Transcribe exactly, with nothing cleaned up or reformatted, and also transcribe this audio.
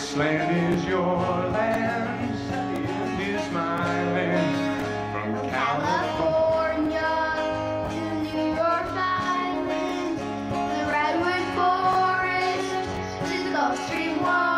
This land is your land, and is my land. From California to New York Island, the redwood forest to the Gulf Stream water.